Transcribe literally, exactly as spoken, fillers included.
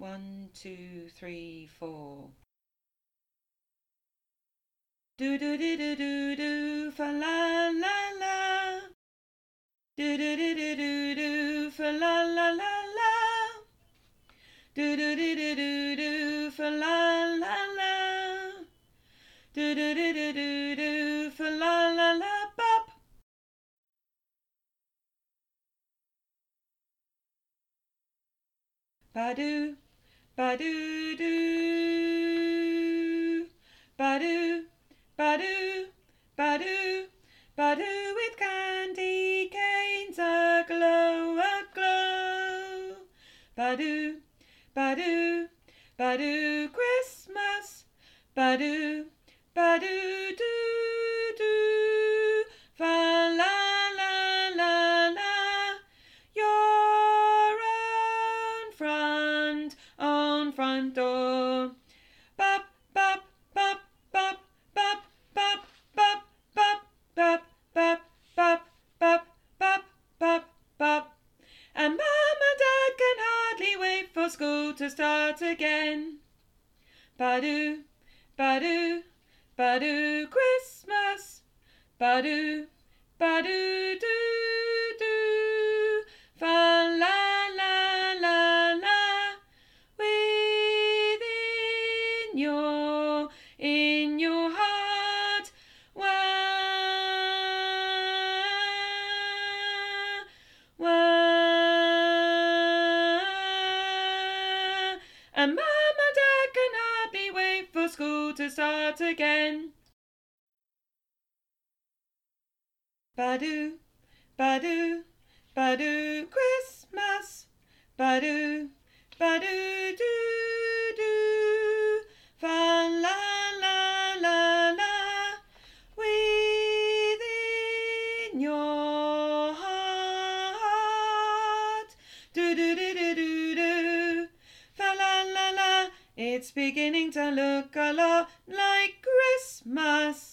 One, two, three, four. Do do do do do do fa la la la. Do do do do do do fa la la la la. Do do do do do do fa la la la. Do do do do do do fa la la la bop. Ba-do, ba-do do, ba-do, ba-do, ba-do, ba-do with candy canes aglow, aglow. Ba-do, ba-do, ba-do Christmas, ba-do, ba-do do do, fa la la la la. Your own front, own front door. Bop, bop, bop, bop, bop, bop, bop, bop, bop, bop, bop, bop, bop, bop, bop. And Mum and Dad can hardly wait for school to start again. Ba-do, ba-do, ba-do Christmas, ba-do, ba-do do do, fa la la la la, within your, in your heart, wah, wah. And Mum and Dad can hardly wait for school to start again. Ba-do, ba-do, ba-do Christmas, ba-do, ba-do do do, fa la la la la, within your heart, do do do do do do, fa la la la. It's beginning to look a lot like Christmas.